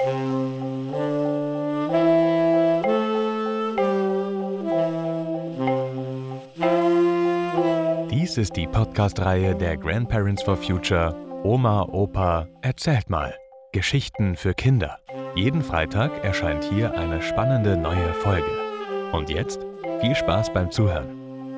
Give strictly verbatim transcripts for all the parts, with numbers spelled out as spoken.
Dies ist die Podcast-Reihe der Grandparents for Future Oma, Opa, erzählt mal. Geschichten für Kinder. Jeden Freitag erscheint hier eine spannende neue Folge. Und jetzt viel Spaß beim Zuhören.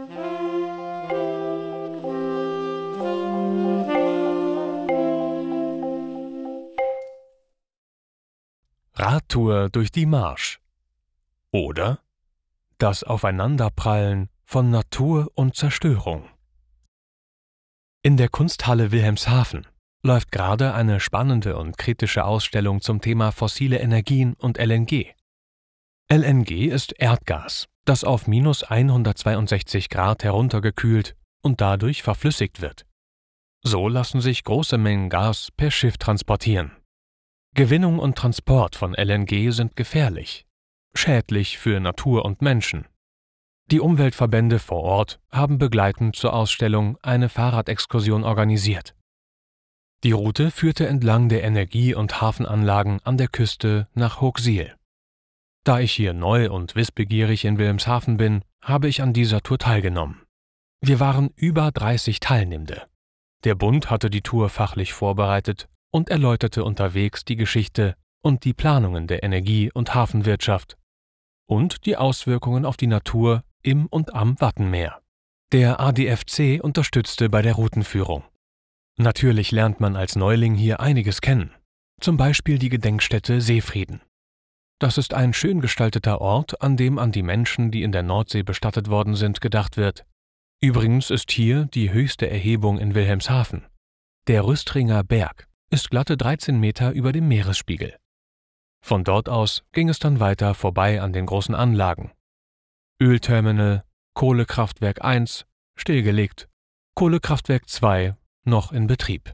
Radtour durch die Marsch. Oder das Aufeinanderprallen von Natur und Zerstörung. In der Kunsthalle Wilhelmshaven läuft gerade eine spannende und kritische Ausstellung zum Thema fossile Energien und L N G. L N G ist Erdgas, das auf minus hundertzweiundsechzig Grad heruntergekühlt und dadurch verflüssigt wird. So lassen sich große Mengen Gas per Schiff transportieren. Gewinnung und Transport von L N G sind gefährlich, schädlich für Natur und Menschen. Die Umweltverbände vor Ort haben begleitend zur Ausstellung eine Fahrradexkursion organisiert. Die Route führte entlang der Energie- und Hafenanlagen an der Küste nach Hoogsiel. Da ich hier neu und wissbegierig in Wilhelmshaven bin, habe ich an dieser Tour teilgenommen. Wir waren über dreißig Teilnehmende. Der Bund hatte die Tour fachlich vorbereitet und erläuterte unterwegs die Geschichte und die Planungen der Energie- und Hafenwirtschaft und die Auswirkungen auf die Natur im und am Wattenmeer. Der A D F C unterstützte bei der Routenführung. Natürlich lernt man als Neuling hier einiges kennen, zum Beispiel die Gedenkstätte Seefrieden. Das ist ein schön gestalteter Ort, an dem an die Menschen, die in der Nordsee bestattet worden sind, gedacht wird. Übrigens ist hier die höchste Erhebung in Wilhelmshaven. Der Rüstringer Berg ist glatte dreizehn Meter über dem Meeresspiegel. Von dort aus ging es dann weiter vorbei an den großen Anlagen. Ölterminal, Kohlekraftwerk eins, stillgelegt, Kohlekraftwerk zwei, noch in Betrieb.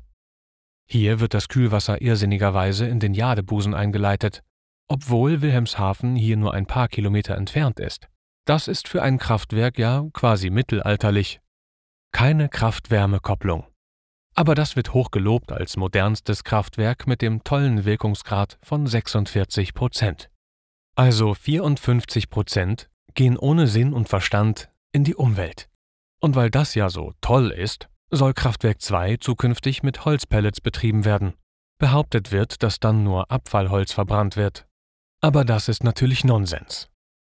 Hier wird das Kühlwasser irrsinnigerweise in den Jadebusen eingeleitet, obwohl Wilhelmshaven hier nur ein paar Kilometer entfernt ist. Das ist für ein Kraftwerk ja quasi mittelalterlich. Keine Kraft-Wärme-Kopplung. Aber das wird hochgelobt als modernstes Kraftwerk mit dem tollen Wirkungsgrad von sechsundvierzig Prozent. Also vierundfünfzig Prozent gehen ohne Sinn und Verstand in die Umwelt. Und weil das ja so toll ist, soll Kraftwerk zwei zukünftig mit Holzpellets betrieben werden. Behauptet wird, dass dann nur Abfallholz verbrannt wird. Aber das ist natürlich Nonsens.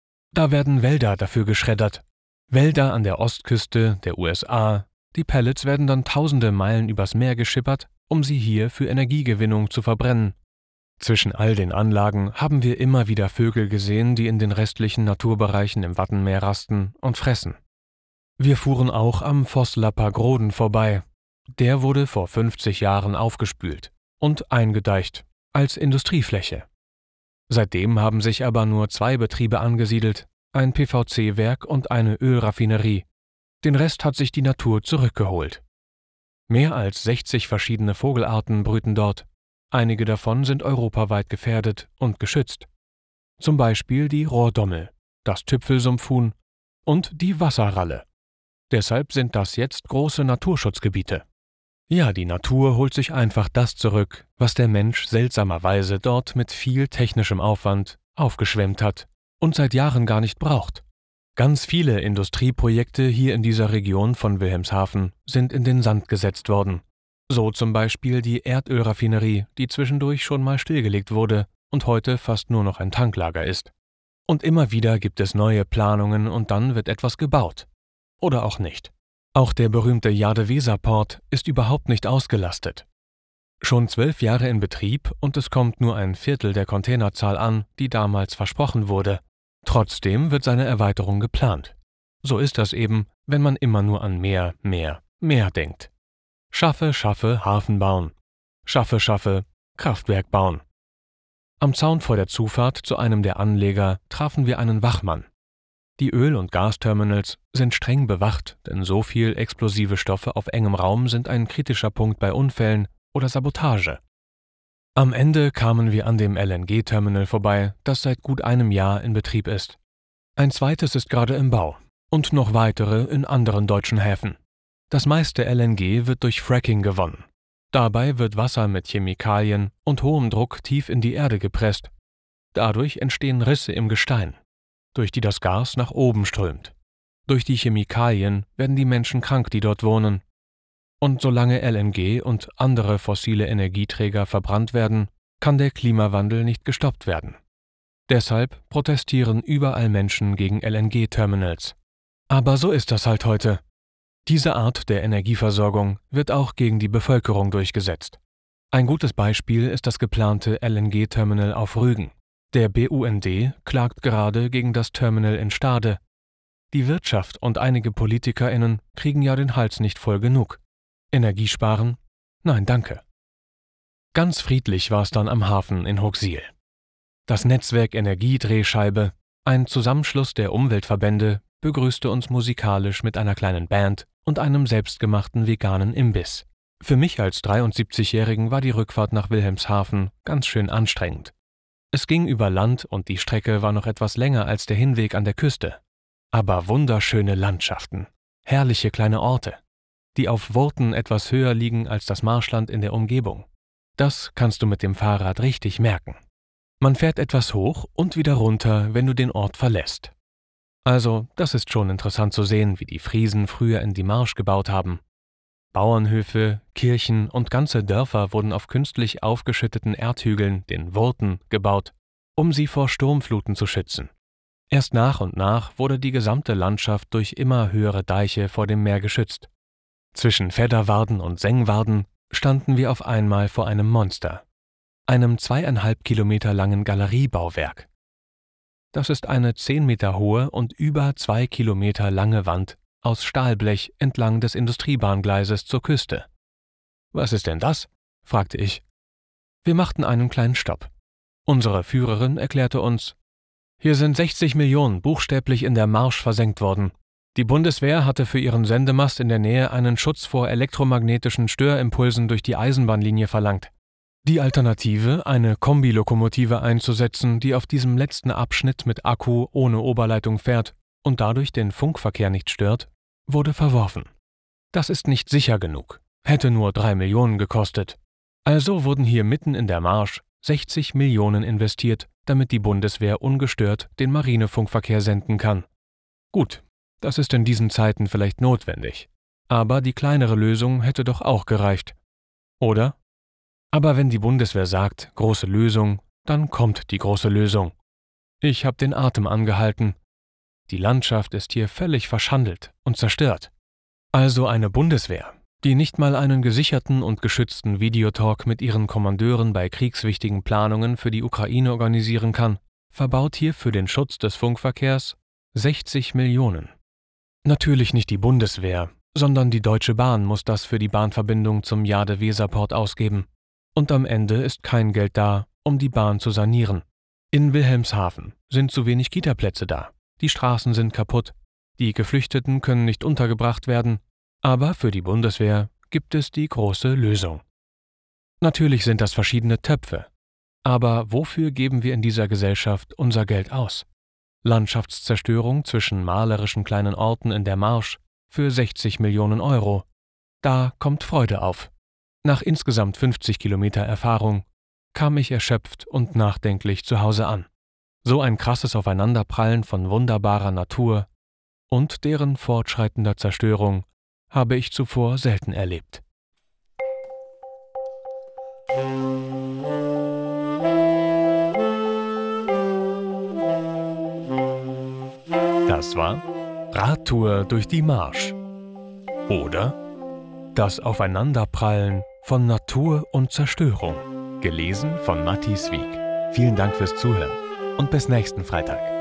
Da werden Wälder dafür geschreddert. Wälder an der Ostküste der U S A. Die Pellets werden dann tausende Meilen übers Meer geschippert, um sie hier für Energiegewinnung zu verbrennen. Zwischen all den Anlagen haben wir immer wieder Vögel gesehen, die in den restlichen Naturbereichen im Wattenmeer rasten und fressen. Wir fuhren auch am Vosslapper Groden vorbei. Der wurde vor fünfzig Jahren aufgespült und eingedeicht als Industriefläche. Seitdem haben sich aber nur zwei Betriebe angesiedelt, ein P V C-Werk und eine Ölraffinerie. Den Rest hat sich die Natur zurückgeholt. Mehr als sechzig verschiedene Vogelarten brüten dort. Einige davon sind europaweit gefährdet und geschützt. Zum Beispiel die Rohrdommel, das Tüpfelsumpfhuhn und die Wasserralle. Deshalb sind das jetzt große Naturschutzgebiete. Ja, die Natur holt sich einfach das zurück, was der Mensch seltsamerweise dort mit viel technischem Aufwand aufgeschwemmt hat und seit Jahren gar nicht braucht. Ganz viele Industrieprojekte hier in dieser Region von Wilhelmshaven sind in den Sand gesetzt worden. So zum Beispiel die Erdölraffinerie, die zwischendurch schon mal stillgelegt wurde und heute fast nur noch ein Tanklager ist. Und immer wieder gibt es neue Planungen und dann wird etwas gebaut. Oder auch nicht. Auch der berühmte Jade-Weser-Port ist überhaupt nicht ausgelastet. Schon zwölf Jahre in Betrieb und es kommt nur ein Viertel der Containerzahl an, die damals versprochen wurde. Trotzdem wird seine Erweiterung geplant. So ist das eben, wenn man immer nur an mehr, mehr, mehr denkt. Schaffe, schaffe, Hafen bauen. Schaffe, schaffe, Kraftwerk bauen. Am Zaun vor der Zufahrt zu einem der Anleger trafen wir einen Wachmann. Die Öl- und Gasterminals sind streng bewacht, denn so viel explosive Stoffe auf engem Raum sind ein kritischer Punkt bei Unfällen oder Sabotage. Am Ende kamen wir an dem L N G-Terminal vorbei, das seit gut einem Jahr in Betrieb ist. Ein zweites ist gerade im Bau und noch weitere in anderen deutschen Häfen. Das meiste L N G wird durch Fracking gewonnen. Dabei wird Wasser mit Chemikalien und hohem Druck tief in die Erde gepresst. Dadurch entstehen Risse im Gestein, durch die das Gas nach oben strömt. Durch die Chemikalien werden die Menschen krank, die dort wohnen. Und solange L N G und andere fossile Energieträger verbrannt werden, kann der Klimawandel nicht gestoppt werden. Deshalb protestieren überall Menschen gegen L N G-Terminals. Aber so ist das halt heute. Diese Art der Energieversorgung wird auch gegen die Bevölkerung durchgesetzt. Ein gutes Beispiel ist das geplante L N G-Terminal auf Rügen. Der B U N D klagt gerade gegen das Terminal in Stade. Die Wirtschaft und einige PolitikerInnen kriegen ja den Hals nicht voll genug. Energiesparen? Nein, danke. Ganz friedlich war es dann am Hafen in Hooksiel. Das Netzwerk Energiedrehscheibe, ein Zusammenschluss der Umweltverbände, begrüßte uns musikalisch mit einer kleinen Band und einem selbstgemachten veganen Imbiss. Für mich als dreiundsiebzigjährigen war die Rückfahrt nach Wilhelmshaven ganz schön anstrengend. Es ging über Land und die Strecke war noch etwas länger als der Hinweg an der Küste. Aber wunderschöne Landschaften, herrliche kleine Orte, die auf Wurten etwas höher liegen als das Marschland in der Umgebung. Das kannst du mit dem Fahrrad richtig merken. Man fährt etwas hoch und wieder runter, wenn du den Ort verlässt. Also, das ist schon interessant zu sehen, wie die Friesen früher in die Marsch gebaut haben. Bauernhöfe, Kirchen und ganze Dörfer wurden auf künstlich aufgeschütteten Erdhügeln, den Wurten, gebaut, um sie vor Sturmfluten zu schützen. Erst nach und nach wurde die gesamte Landschaft durch immer höhere Deiche vor dem Meer geschützt. Zwischen Fedderwarden und Sengwarden standen wir auf einmal vor einem Monster, einem zweieinhalb Kilometer langen Galeriebauwerk. Das ist eine zehn Meter hohe und über zwei Kilometer lange Wand aus Stahlblech entlang des Industriebahngleises zur Küste. »Was ist denn das?« fragte ich. Wir machten einen kleinen Stopp. Unsere Führerin erklärte uns, »Hier sind sechzig Millionen buchstäblich in der Marsch versenkt worden. Die Bundeswehr hatte für ihren Sendemast in der Nähe einen Schutz vor elektromagnetischen Störimpulsen durch die Eisenbahnlinie verlangt. Die Alternative, eine Kombilokomotive einzusetzen, die auf diesem letzten Abschnitt mit Akku ohne Oberleitung fährt und dadurch den Funkverkehr nicht stört, wurde verworfen. Das ist nicht sicher genug, hätte nur drei Millionen gekostet. Also wurden hier mitten in der Marsch sechzig Millionen investiert, damit die Bundeswehr ungestört den Marinefunkverkehr senden kann. Gut, das ist in diesen Zeiten vielleicht notwendig, aber die kleinere Lösung hätte doch auch gereicht. Oder? Aber wenn die Bundeswehr sagt, große Lösung, dann kommt die große Lösung. Ich habe den Atem angehalten. Die Landschaft ist hier völlig verschandelt und zerstört. Also eine Bundeswehr, die nicht mal einen gesicherten und geschützten Videotalk mit ihren Kommandeuren bei kriegswichtigen Planungen für die Ukraine organisieren kann, verbaut hier für den Schutz des Funkverkehrs sechzig Millionen. Natürlich nicht die Bundeswehr, sondern die Deutsche Bahn muss das für die Bahnverbindung zum Jade-Weser-Port ausgeben. Und am Ende ist kein Geld da, um die Bahn zu sanieren. In Wilhelmshaven sind zu wenig Kitaplätze da, die Straßen sind kaputt, die Geflüchteten können nicht untergebracht werden, aber für die Bundeswehr gibt es die große Lösung. Natürlich sind das verschiedene Töpfe, aber wofür geben wir in dieser Gesellschaft unser Geld aus? Landschaftszerstörung zwischen malerischen kleinen Orten in der Marsch für sechzig Millionen Euro. Da kommt Freude auf. Nach insgesamt fünfzig Kilometer Erfahrung kam ich erschöpft und nachdenklich zu Hause an. So ein krasses Aufeinanderprallen von wunderbarer Natur und deren fortschreitender Zerstörung habe ich zuvor selten erlebt. Das war Radtour durch die Marsch oder Das Aufeinanderprallen von Natur und Zerstörung, gelesen von Matti Swieg. Vielen Dank fürs Zuhören und bis nächsten Freitag.